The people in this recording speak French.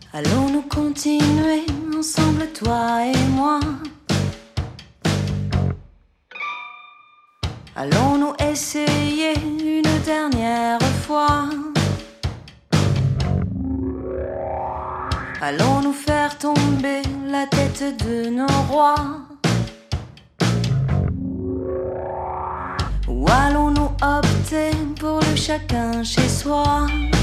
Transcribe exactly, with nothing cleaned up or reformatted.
Allons-nous continuer ensemble, toi et moi? Allons-nous essayer une dernière fois? Allons-nous faire tomber la tête de nos rois? Ou allons-nous opter pour le chacun chez soi?